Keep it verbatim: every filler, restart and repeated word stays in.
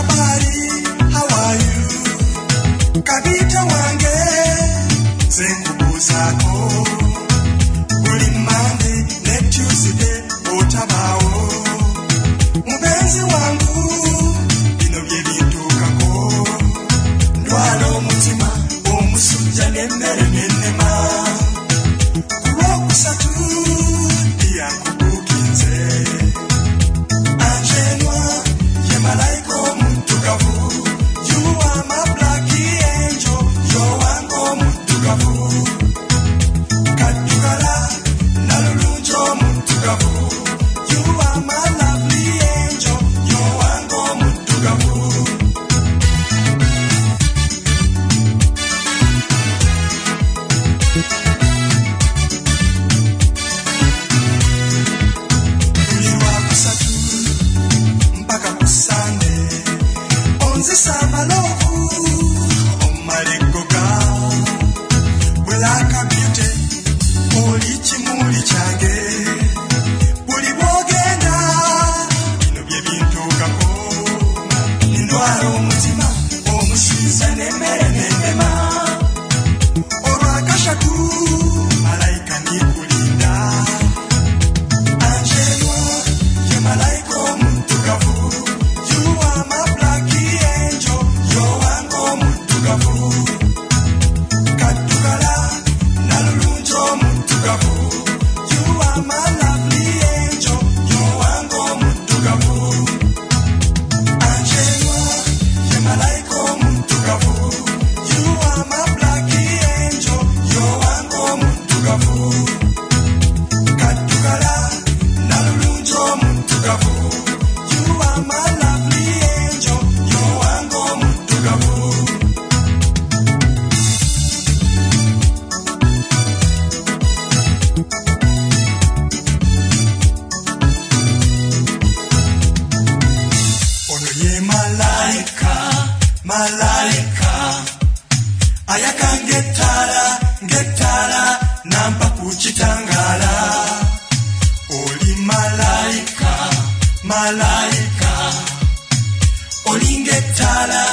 Habari, how are you? Kabita wange, zengu zako. Buli Monday, ne Tuesday, otabao. Mubenzi wangu, bino bye bintukako. Ndwala omutima, omusujja n'emmere n'ennema. Kulwokusatu, ndiyankubuukinze. Anjenwa, ye malayika omuddugavu. You are my black angel, you're wange omuddugavu. Kaddugala, nalulungi omuddugavu. You are my lovely angel, you're wange omuddugavu. Buli lwakusatu mpaka ku Sunday, onzisa amalovu omumalekkoga. Black beauty, oli kimuli kyange. Buli bw'ogenda, bino bye bintukako. Ndwala omutima, omusiiza n'emmere n'ennema. Olwakashatu, malayika ndikulinda. Anjenwa, ye malayika omuddugavu. You are my black angel, you're wange omuddugavu. Kaddugala, nalulungi omuddugavu. You are my lovely angel, you're wange omuddugavu. Anjenwa, ye malayika omuddugavu. You are my black angel, you're wange omuddugavu. Kaddugala, nalulungi omuddugavu. You are my lovely angel, you're wange omuddugavu. Ono ye malayika, malayika. Ayaka ng'ettaala, ng'ettaala, nampa ku kitangaala. Oli malayika, malayika. Oli ng'ettaala,